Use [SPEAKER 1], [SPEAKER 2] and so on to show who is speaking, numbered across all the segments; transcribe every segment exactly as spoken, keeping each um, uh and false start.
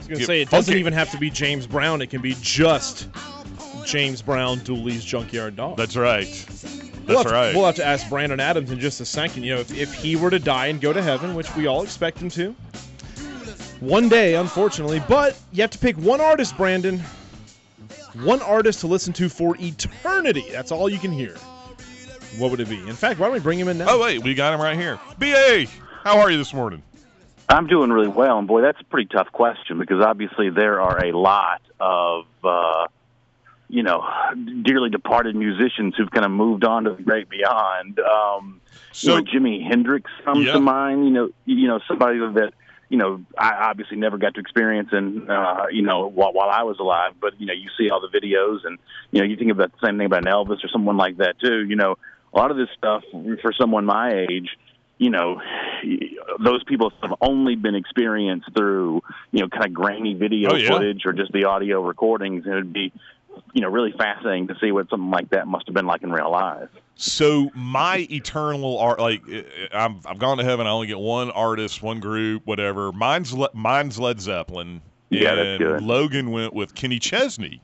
[SPEAKER 1] was going to say, it doesn't even have to be James Brown. It can be just James Brown, Dooley's Junkyard Dog.
[SPEAKER 2] That's right. That's
[SPEAKER 1] we'll have
[SPEAKER 2] right.
[SPEAKER 1] To, we'll have to ask Brandon Adams in just a second. You know, if, if he were to die and go to heaven, which we all expect him to, one day, unfortunately, but you have to pick one artist, Brandon. One artist to listen to for eternity. That's all you can hear. What would it be? In fact, why don't we bring him in now?
[SPEAKER 2] Oh, wait, we got him right here. B A, how are you this morning?
[SPEAKER 3] I'm doing really well, and boy, that's a pretty tough question because obviously there are a lot of, uh, you know, dearly departed musicians who've kind of moved on to the great beyond. Um, so you know, Jimi Hendrix comes
[SPEAKER 2] yeah.
[SPEAKER 3] to mind. You know, you know somebody that you know I obviously never got to experience, and uh, you know while while I was alive. But you know, you see all the videos, and you know, you think about the same thing about an Elvis or someone like that too. You know, a lot of this stuff for someone my age. You know, those people have only been experienced through, you know, kind of grainy video
[SPEAKER 2] oh, yeah.
[SPEAKER 3] footage or just the audio recordings. And it would be, you know, really fascinating to see what something like that must have been like in real life.
[SPEAKER 2] So my eternal art, like I'm, I've gone to heaven. I only get one artist, one group, whatever. Mine's Le- mine's Led Zeppelin.
[SPEAKER 3] Yeah,
[SPEAKER 2] and
[SPEAKER 3] that's good.
[SPEAKER 2] Logan went with Kenny Chesney.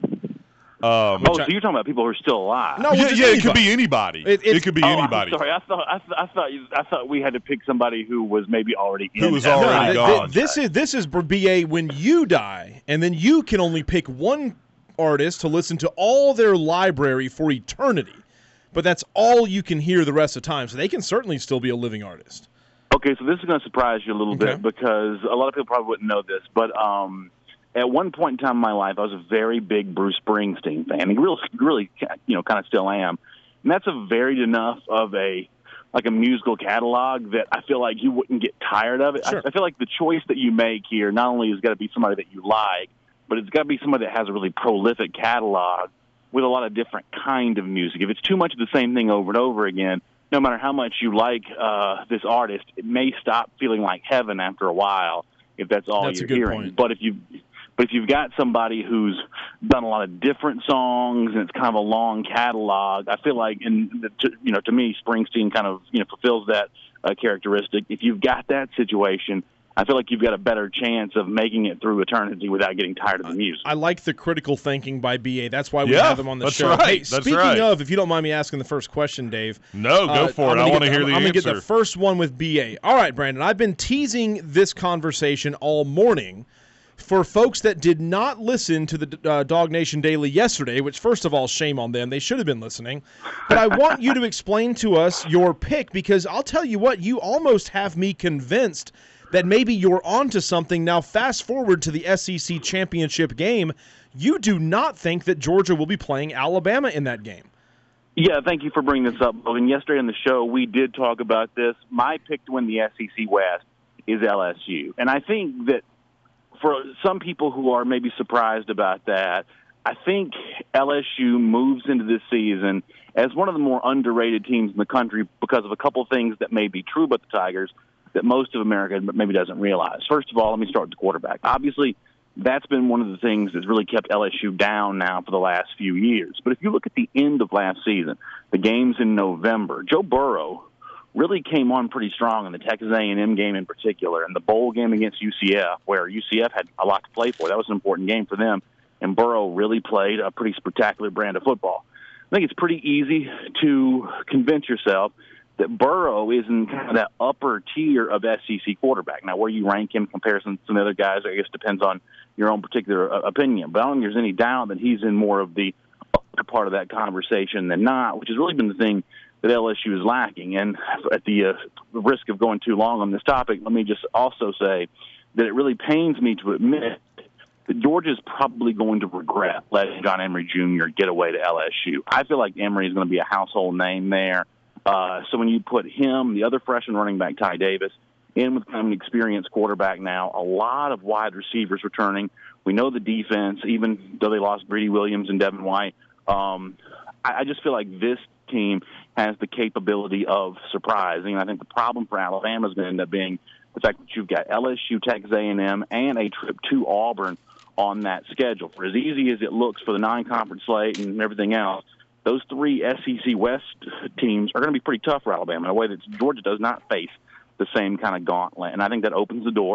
[SPEAKER 2] Um,
[SPEAKER 3] oh, so you're talking about people who are still alive?
[SPEAKER 1] No,
[SPEAKER 2] yeah, yeah
[SPEAKER 1] anybody.
[SPEAKER 2] it could be anybody.
[SPEAKER 1] It,
[SPEAKER 2] it could be
[SPEAKER 3] oh,
[SPEAKER 2] anybody.
[SPEAKER 3] I'm sorry, I thought I, th- I thought you, I thought we had to pick somebody who was maybe already in
[SPEAKER 2] Who was
[SPEAKER 3] heaven.
[SPEAKER 2] already
[SPEAKER 1] No,
[SPEAKER 2] gone.
[SPEAKER 1] th- This is this is B A when you die, and then you can only pick one artist to listen to all their library for eternity. But that's all you can hear the rest of the time. So they can certainly still be a living artist.
[SPEAKER 3] Okay, so this is going to surprise you a little
[SPEAKER 1] Okay.
[SPEAKER 3] bit because a lot of people probably wouldn't know this, but um, at one point in time in my life, I was a very big Bruce Springsteen fan. And really, really, you know, kind of still am. And that's a varied enough of a like a musical catalog that I feel like you wouldn't get tired of it.
[SPEAKER 1] Sure.
[SPEAKER 3] I, I feel like the choice that you make here not only has got to be somebody that you like, but it's got to be somebody that has a really prolific catalog with a lot of different kind of music. If it's too much of the same thing over and over again, no matter how much you like uh, this artist, it may stop feeling like heaven after a while if that's all
[SPEAKER 1] That's a
[SPEAKER 3] you're
[SPEAKER 1] good
[SPEAKER 3] hearing.
[SPEAKER 1] point.
[SPEAKER 3] But if you but if you've got somebody who's done a lot of different songs and it's kind of a long catalog, I feel like, and the, to, you know, to me, Springsteen kind of you know fulfills that uh, characteristic. If you've got that situation, I feel like you've got a better chance of making it through eternity without getting tired of the music.
[SPEAKER 1] I like the critical thinking by B A. That's why we
[SPEAKER 2] Yeah,
[SPEAKER 1] have him on the
[SPEAKER 2] that's
[SPEAKER 1] show.
[SPEAKER 2] right.
[SPEAKER 1] Hey,
[SPEAKER 2] That's
[SPEAKER 1] speaking
[SPEAKER 2] right.
[SPEAKER 1] of, if you don't mind me asking the first question, Dave.
[SPEAKER 2] No, go
[SPEAKER 1] uh,
[SPEAKER 2] for
[SPEAKER 1] I'm
[SPEAKER 2] it. I
[SPEAKER 1] gonna
[SPEAKER 2] want to
[SPEAKER 1] get
[SPEAKER 2] hear
[SPEAKER 1] the,
[SPEAKER 2] the
[SPEAKER 1] I'm
[SPEAKER 2] answer.
[SPEAKER 1] going to get the first one with B A. All right, Brandon, I've been teasing this conversation all morning for folks that did not listen to the uh, Dog Nation Daily yesterday, which, first of all, shame on them. They should have been listening. But I want you to explain to us your pick because I'll tell you what, you almost have me convinced that maybe you're onto something. Now, fast forward to the S E C championship game. You do not think that Georgia will be playing Alabama in that game.
[SPEAKER 3] Yeah, thank you for bringing this up, Logan. Yesterday on the show, we did talk about this. My pick to win the S E C West is L S U. And I think that for some people who are maybe surprised about that, I think L S U moves into this season as one of the more underrated teams in the country because of a couple things that may be true about the Tigers that most of America maybe doesn't realize. First of all, let me start with the quarterback. Obviously, that's been one of the things that's really kept L S U down now for the last few years. But if you look at the end of last season, the games in November, Joe Burrow really came on pretty strong in the Texas A and M game in particular, and the bowl game against U C F, where U C F had a lot to play for. That was an important game for them, and Burrow really played a pretty spectacular brand of football. I think it's pretty easy to convince yourself that Burrow is in kind of that upper tier of S E C quarterback. Now, where you rank him in comparison to some other guys, I guess depends on your own particular uh, opinion. But I don't think there's any doubt that he's in more of the upper part of that conversation than not, which has really been the thing that L S U is lacking. And at the uh, risk of going too long on this topic, let me just also say that it really pains me to admit that Georgia's probably going to regret letting John Emery Junior get away to L S U. I feel like Emery is going to be a household name there. Uh, so when you put him, the other freshman running back, Ty Davis, in with kind of an experienced quarterback now, a lot of wide receivers returning. We know the defense, even though they lost Greedy Williams and Devin White. Um, I, I just feel like this team has the capability of surprising. I think the problem for Alabama is going to end up being the fact that you've got L S U, Texas A and M, and a trip to Auburn on that schedule. For as easy as it looks for the non-conference slate and everything else, those three S E C West teams are going to be pretty tough for Alabama in a way that Georgia does not face the same kind of gauntlet. And I think that opens the door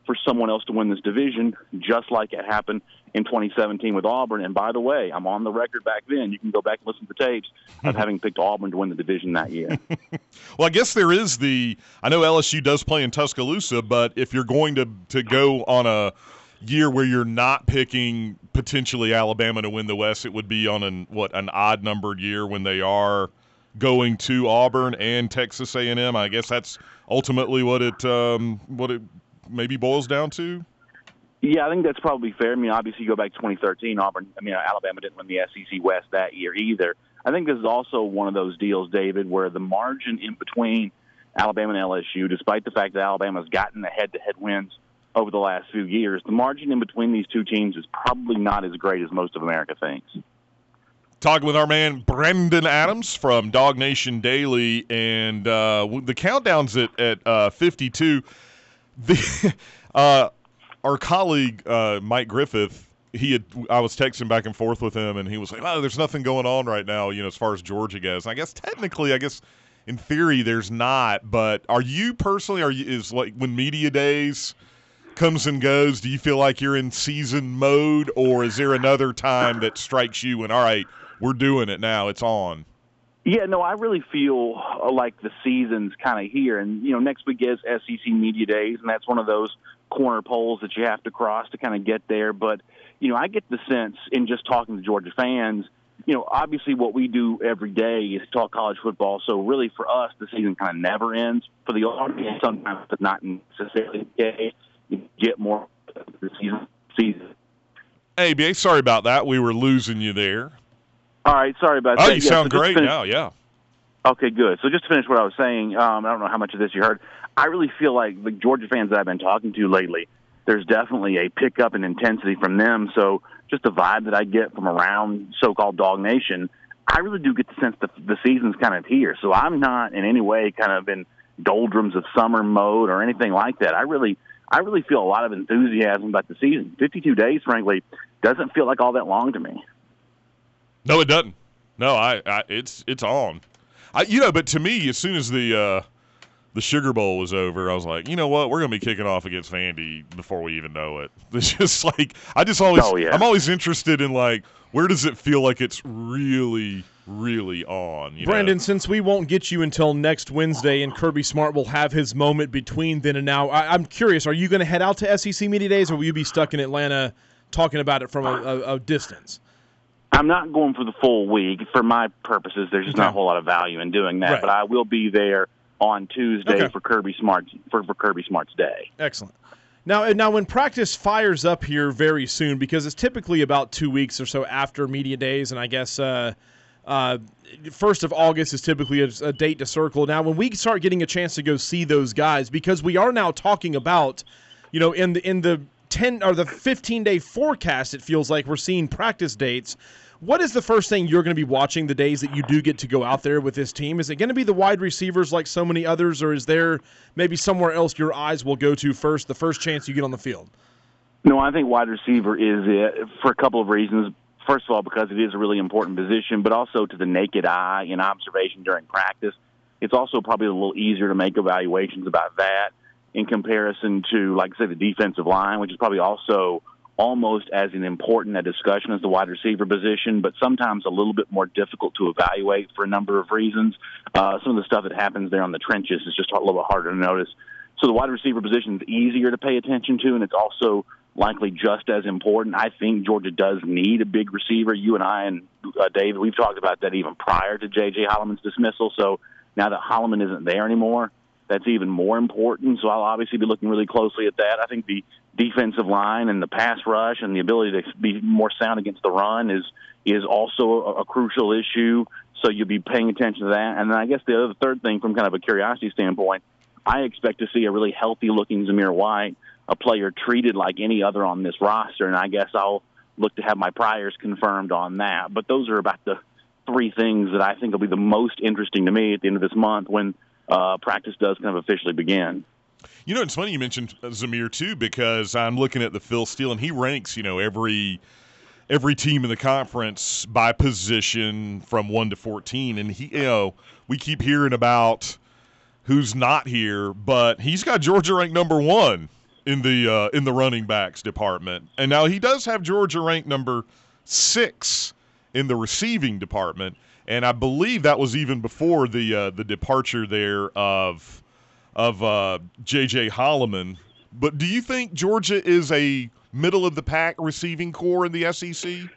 [SPEAKER 3] for someone else to win this division, just like it happened in twenty seventeen with Auburn. And by the way, I'm on the record back then. You can go back and listen to the tapes of having picked Auburn to win the division that year.
[SPEAKER 2] Well, I guess there is the – I know L S U does play in Tuscaloosa, but if you're going to, to go on a year where you're not picking potentially Alabama to win the West, it would be on an what an odd-numbered year when they are going to Auburn and Texas A and M. I guess that's ultimately what it um, what it maybe boils down to.
[SPEAKER 3] Yeah, I think that's probably fair. I mean, obviously, you go back to twenty thirteen, Auburn. I mean, Alabama didn't win the S E C West that year either. I think this is also one of those deals, David, where the margin in between Alabama and L S U, despite the fact that Alabama's gotten the head-to-head wins over the last few years, the margin in between these two teams is probably not as great as most of America thinks.
[SPEAKER 2] Talking with our man Brendan Adams from Dog Nation Daily, and uh, the countdown's at, at uh, fifty-two. The uh, our colleague uh, Mike Griffith, he had I was texting back and forth with him, and he was like, "Oh, there's nothing going on right now, you know, as far as Georgia goes." And I guess technically, I guess in theory, there's not. But are you personally? Are you is like when media days comes and goes? Do you feel like you're in season mode, or is there another time that strikes you and all right, we're doing it now, it's on?
[SPEAKER 3] Yeah, no, I really feel like the season's kind of here. And, you know, next week is S E C Media Days, and that's one of those corner poles that you have to cross to kind of get there. But, you know, I get the sense in just talking to Georgia fans, you know, obviously what we do every day is talk college football. So really for us, the season kind of never ends. For the audience, sometimes it's not necessarily the case. You get more of the season. season.
[SPEAKER 2] Hey, B A, sorry about that. We were losing you there.
[SPEAKER 3] All right, sorry about
[SPEAKER 2] oh,
[SPEAKER 3] that.
[SPEAKER 2] Oh, you
[SPEAKER 3] yeah,
[SPEAKER 2] sound
[SPEAKER 3] so
[SPEAKER 2] great
[SPEAKER 3] finish,
[SPEAKER 2] now, yeah.
[SPEAKER 3] Okay, good. So just to finish what I was saying, um, I don't know how much of this you heard. I really feel like the Georgia fans that I've been talking to lately, there's definitely a pickup in intensity from them. So just the vibe that I get from around so-called Dog Nation, I really do get the sense that the season's kind of here. So I'm not in any way kind of in doldrums of summer mode or anything like that. I really I really feel a lot of enthusiasm about the season. fifty-two days, frankly, doesn't feel like all that long to me.
[SPEAKER 2] No, it doesn't. No, I, I it's it's on. I, you know, but to me, as soon as the uh, the Sugar Bowl was over, I was like, you know what, we're gonna be kicking off against Vandy before we even know it. It's just like I just always,
[SPEAKER 3] oh, yeah.
[SPEAKER 2] I'm always interested in like where does it feel like it's really, really on. You
[SPEAKER 1] Brandon,
[SPEAKER 2] know?
[SPEAKER 1] Since we won't get you until next Wednesday, and Kirby Smart will have his moment between then and now, I, I'm curious: are you going to head out to S E C Media Days, or will you be stuck in Atlanta talking about it from a, a, a distance?
[SPEAKER 3] I'm not going for the full week. For my purposes, there's just
[SPEAKER 1] okay.
[SPEAKER 3] not a whole lot of value in doing that.
[SPEAKER 1] Right.
[SPEAKER 3] But I will be there on Tuesday
[SPEAKER 1] okay.
[SPEAKER 3] for Kirby Smart's for, for Kirby Smart's Day.
[SPEAKER 1] Excellent. Now, now, when practice fires up here very soon, because it's typically about two weeks or so after media days, and I guess uh, uh, first of August is typically a, a date to circle. Now, when we start getting a chance to go see those guys, because we are now talking about, you know, in the in the ten or the fifteen day forecast, it feels like we're seeing practice dates. What is the first thing you're going to be watching the days that you do get to go out there with this team? Is it going to be the wide receivers like so many others, or is there maybe somewhere else your eyes will go to first, the first chance you get on the field?
[SPEAKER 3] No, I think wide receiver is it for a couple of reasons. First of all, because it is a really important position, but also to the naked eye in observation during practice. It's also probably a little easier to make evaluations about that in comparison to, like, say, the defensive line, which is probably also almost as an important a discussion as the wide receiver position, but sometimes a little bit more difficult to evaluate for a number of reasons. Uh, some of the stuff that happens there on the trenches is just a little bit harder to notice. So the wide receiver position is easier to pay attention to, and it's also likely just as important. I think Georgia does need a big receiver. You and I and uh, David, we've talked about that even prior to J J Holloman's dismissal. So now that Holloman isn't there anymore, that's even more important. So I'll obviously be looking really closely at that. I think the defensive line and the pass rush and the ability to be more sound against the run is is also a, a crucial issue. So you'll be paying attention to that. And then I guess the other third thing, from kind of a curiosity standpoint, I expect to see a really healthy-looking Zamir White, a player treated like any other on this roster. And I guess I'll look to have my priors confirmed on that. But those are about the three things that I think will be the most interesting to me at the end of this month when Uh, practice does kind of officially begin.
[SPEAKER 2] You know, it's funny you mentioned Zamir too, because I'm looking at the Phil Steele, and he ranks, you know, every every team in the conference by position from one to fourteen, and he, you know, we keep hearing about who's not here, but he's got Georgia ranked number one in the uh, in the running backs department. And now he does have Georgia ranked number six in the receiving department, and I believe that was even before the uh, the departure there of of uh, J J Holloman. But do you think Georgia is a middle of the pack receiving core in the S E C?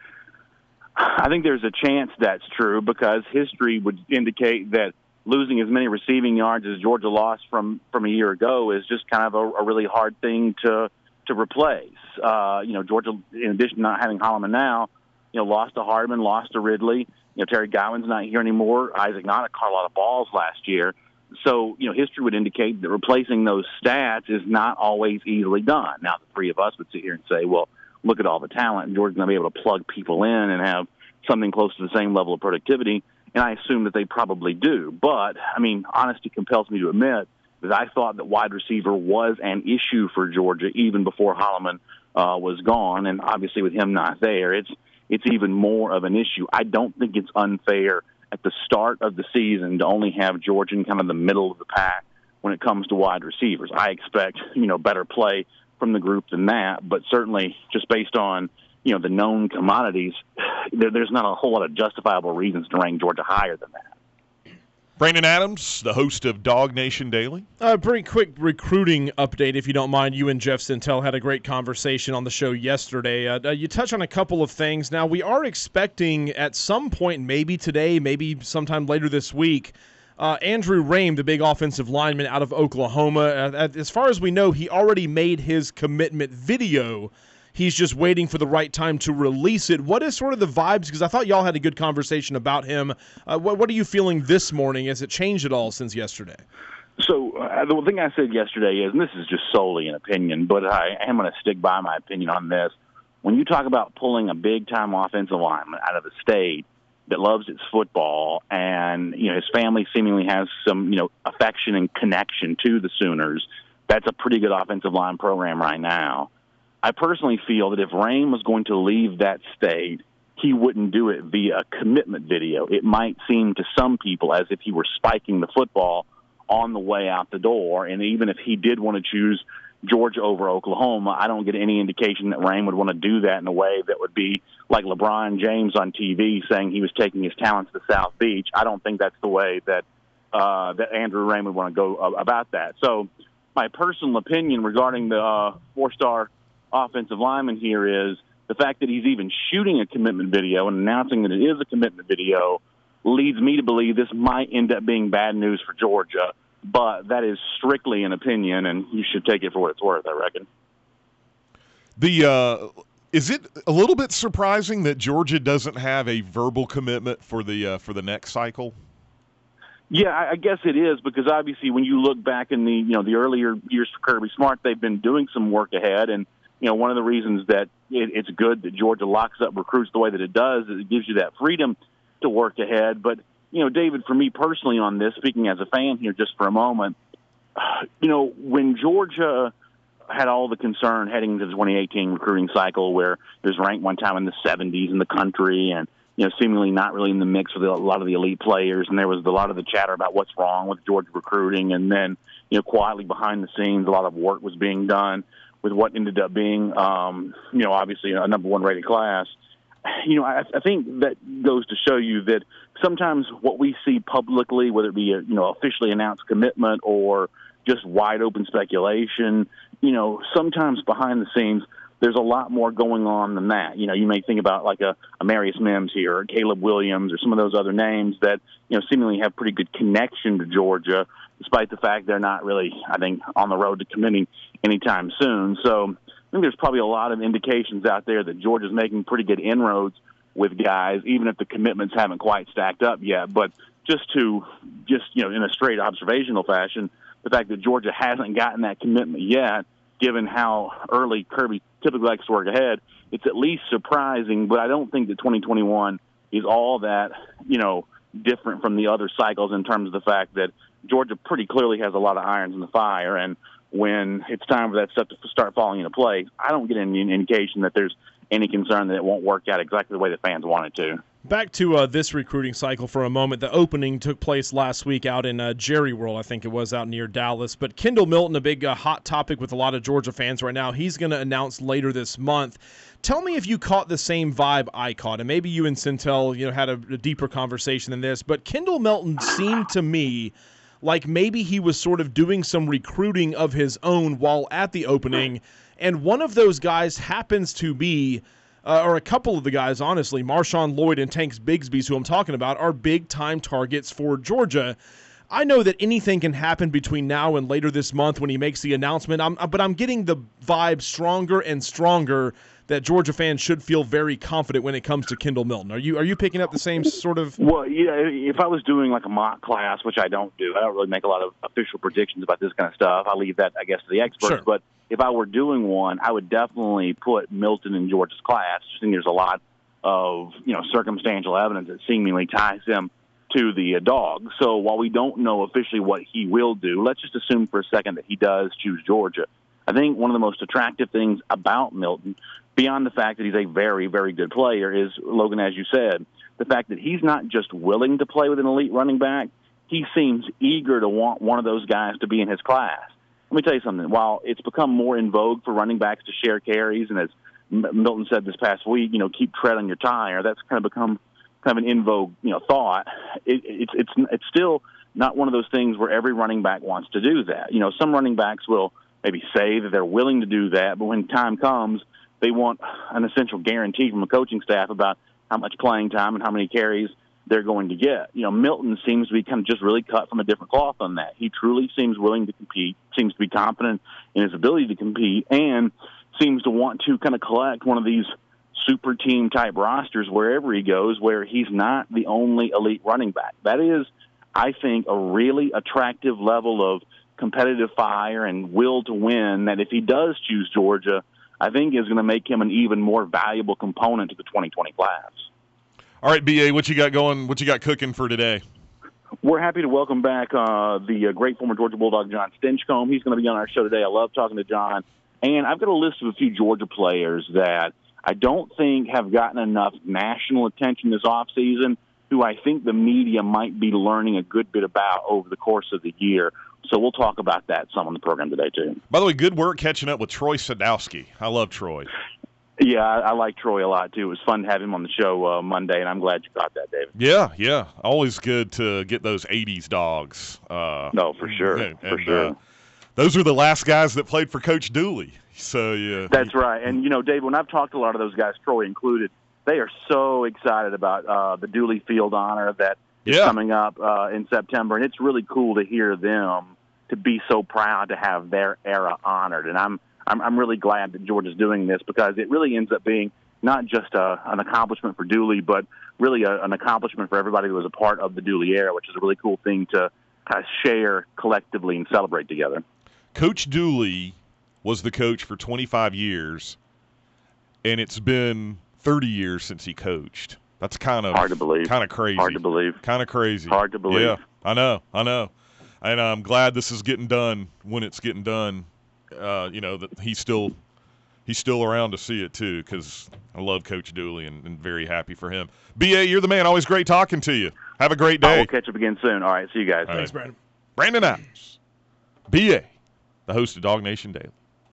[SPEAKER 3] I think there's a chance that's true because history would indicate that losing as many receiving yards as Georgia lost from, from a year ago is just kind of a, a really hard thing to to replace. Uh, you know, Georgia, in addition to not having Holloman now, you know, lost to Hardman, lost to Ridley. You know, Terry Godwin's not here anymore. Isaac Nada caught a lot of balls last year. So, you know, history would indicate that replacing those stats is not always easily done. Now, the three of us would sit here and say, well, look at all the talent, and Georgia's going to be able to plug people in and have something close to the same level of productivity. And I assume that they probably do. But, I mean, honesty compels me to admit that I thought that wide receiver was an issue for Georgia even before Holloman uh, was gone. And obviously with him not there, it's it's even more of an issue. I don't think it's unfair at the start of the season to only have Georgia in kind of the middle of the pack when it comes to wide receivers. I expect, you know, better play from the group than that. But certainly just based on, you know, the known commodities, there, there's not a whole lot of justifiable reasons to rank Georgia higher than that.
[SPEAKER 2] Brandon Adams, the host of Dog Nation Daily.
[SPEAKER 1] A uh, pretty quick recruiting update, if you don't mind. You and Jeff Sintel had a great conversation on the show yesterday. Uh, uh, you touched on a couple of things. Now, we are expecting at some point, maybe today, maybe sometime later this week, uh, Andrew Rame, the big offensive lineman out of Oklahoma. Uh, as far as we know, he already made his commitment video. He's just waiting for the right time to release it. What is sort of the vibes? Because I thought y'all had a good conversation about him. Uh, what, what are you feeling this morning? Has it changed at all since yesterday?
[SPEAKER 3] So uh, the thing I said yesterday is, and this is just solely an opinion, but I am going to stick by my opinion on this. When you talk about pulling a big-time offensive lineman out of a state that loves its football and, you know, his family seemingly has some, you know, affection and connection to the Sooners, that's a pretty good offensive line program right now. I personally feel that if Rame was going to leave that state, he wouldn't do it via a commitment video. It might seem to some people as if he were spiking the football on the way out the door. And even if he did want to choose Georgia over Oklahoma, I don't get any indication that Rame would want to do that in a way that would be like LeBron James on T V saying he was taking his talents to South Beach. I don't think that's the way that uh, that Andrew Rame would want to go uh, about that. So my personal opinion regarding the uh, four-star offensive lineman here is the fact that he's even shooting a commitment video and announcing that it is a commitment video leads me to believe this might end up being bad news for Georgia. But that is strictly an opinion, and you should take it for what it's worth, I reckon.
[SPEAKER 2] The uh, is it a little bit surprising that Georgia doesn't have a verbal commitment for the uh, for the next cycle?
[SPEAKER 3] Yeah, I guess it is, because obviously when you look back in the you know the earlier years for Kirby Smart, they've been doing some work ahead, and you know one of the reasons that it, it's good that Georgia locks up recruits the way that it does is it gives you that freedom to work ahead. But you know, David, for me personally on this, speaking as a fan here just for a moment, you know, when Georgia had all the concern heading into the twenty eighteen recruiting cycle where it was ranked one time in the seventies in the country and, you know, seemingly not really in the mix with a lot of the elite players, and there was a lot of the chatter about what's wrong with Georgia recruiting, and then, you know, quietly behind the scenes, a lot of work was being done with what ended up being, um, you know, obviously a number one rated class. You know, I, I think that goes to show you that sometimes what we see publicly, whether it be a, you know, officially announced commitment or just wide open speculation, you know, sometimes behind the scenes, there's a lot more going on than that. You know, you may think about like a, a Marius Mims here or Caleb Williams or some of those other names that, you know, seemingly have pretty good connection to Georgia, despite the fact they're not really, I think, on the road to committing anytime soon. So I think there's probably a lot of indications out there that Georgia's making pretty good inroads with guys, even if the commitments haven't quite stacked up yet. But just to, just you know, in a straight observational fashion, the fact that Georgia hasn't gotten that commitment yet, given how early Kirby typically likes to work ahead, it's at least surprising. But I don't think that twenty twenty-one is all that, you know, different from the other cycles in terms of the fact that Georgia pretty clearly has a lot of irons in the fire, and when it's time for that stuff to start falling into place, I don't get any indication that there's any concern that it won't work out exactly the way the fans want it to.
[SPEAKER 1] Back to uh, this recruiting cycle for a moment. The opening took place last week out in uh, Jerry World, I think it was, out near Dallas. But Kendall Milton, a big uh, hot topic with a lot of Georgia fans right now, he's going to announce later this month. Tell me if you caught the same vibe I caught, and maybe you and Centel, you know, had a, a deeper conversation than this. But Kendall Milton seemed to me like maybe he was sort of doing some recruiting of his own while at the opening, and one of those guys happens to be Uh, or a couple of the guys, honestly, Marshawn Lloyd and Tanks Bigsby, who I'm talking about, are big-time targets for Georgia. I know that anything can happen between now and later this month when he makes the announcement, I'm, but I'm getting the vibe stronger and stronger that Georgia fans should feel very confident when it comes to Kendall Milton. Are you are you picking up the same sort of?
[SPEAKER 3] Well, yeah, if I was doing like a mock class, which I don't do, I don't really make a lot of official predictions about this kind of stuff. I leave that, I guess, to the experts.
[SPEAKER 1] Sure.
[SPEAKER 3] But if I were doing one, I would definitely put Milton in Georgia's class. I think there's a lot of, you know, circumstantial evidence that seemingly ties him to the uh, dog. So while we don't know officially what he will do, let's just assume for a second that he does choose Georgia. I think one of the most attractive things about Milton, beyond the fact that he's a very, very good player, is, Logan, as you said, the fact that he's not just willing to play with an elite running back, he seems eager to want one of those guys to be in his class. Let me tell you something. While it's become more in vogue for running backs to share carries, and as Milton said this past week, you know, keep tread on your tire, that's kind of become kind of an in vogue, you know, thought. It, it's it's it's still not one of those things where every running back wants to do that. You know, some running backs will maybe say that they're willing to do that, but when time comes, they want an essential guarantee from a coaching staff about how much playing time and how many carries they're going to get. You know, Milton seems to be kind of just really cut from a different cloth on that. He truly seems willing to compete, seems to be confident in his ability to compete, and seems to want to kind of collect one of these super team type rosters wherever he goes, where he's not the only elite running back. That is, I think, a really attractive level of competitive fire and will to win that if he does choose Georgia, I think is going to make him an even more valuable component to the twenty twenty class.
[SPEAKER 2] All right, B A, what you got going? What you got cooking for today?
[SPEAKER 3] We're happy to welcome back uh, the uh, great former Georgia Bulldog, John Stinchcomb. He's going to be on our show today. I love talking to John. And I've got a list of a few Georgia players that I don't think have gotten enough national attention this offseason, who I think the media might be learning a good bit about over the course of the year. So we'll talk about that some on the program today, too.
[SPEAKER 2] By the way, good work catching up with Troy Sadowski. I love Troy.
[SPEAKER 3] Yeah, I, I like Troy a lot, too. It was fun to have him on the show uh, Monday, and I'm glad you caught that, David.
[SPEAKER 2] Yeah, yeah. Always good to get those eighties dogs. Uh,
[SPEAKER 3] no, for sure,
[SPEAKER 2] and,
[SPEAKER 3] for
[SPEAKER 2] and,
[SPEAKER 3] sure.
[SPEAKER 2] Uh, those are the last guys that played for Coach Dooley. So yeah,
[SPEAKER 3] That's right. And, you know, Dave, when I've talked to a lot of those guys, Troy included, they are so excited about uh, the Dooley Field honor that is
[SPEAKER 2] yeah.
[SPEAKER 3] coming up uh, in September. And it's really cool to hear them to be so proud to have their era honored. And I'm I'm, I'm really glad that Georgia's doing this because it really ends up being not just a, an accomplishment for Dooley, but really a, an accomplishment for everybody who was a part of the Dooley era, which is a really cool thing to kind of share collectively and celebrate together.
[SPEAKER 2] Coach Dooley was the coach for twenty-five years, and it's been thirty years since he coached. That's kind of
[SPEAKER 3] hard to believe.
[SPEAKER 2] Kind of crazy.
[SPEAKER 3] Hard to believe.
[SPEAKER 2] Kind of crazy.
[SPEAKER 3] Hard to believe.
[SPEAKER 2] Yeah, I know. I know. And I'm glad this is getting done when it's getting done. Uh, you know, that he's still he's still around to see it, too, because I love Coach Dooley and, and very happy for him. B A, you're the man. Always great talking to you. Have a great day.
[SPEAKER 3] We'll catch up again soon. All right, see you guys.
[SPEAKER 1] Thanks, Brandon.
[SPEAKER 2] Brandon Adams, B A, the host of Dog Nation Daily.